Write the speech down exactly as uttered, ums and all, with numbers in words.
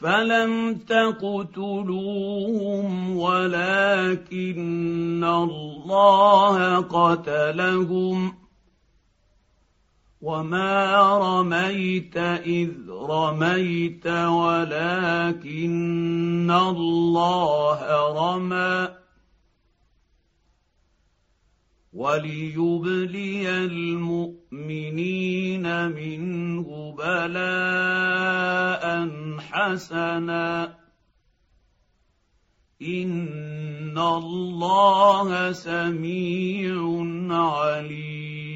فلم تقتلوهم ولكن الله قتلهم وما رميت إذ رميت ولكن الله رمى وليبلي المؤمنين منه بلاء حسنا إن الله سميع عليم.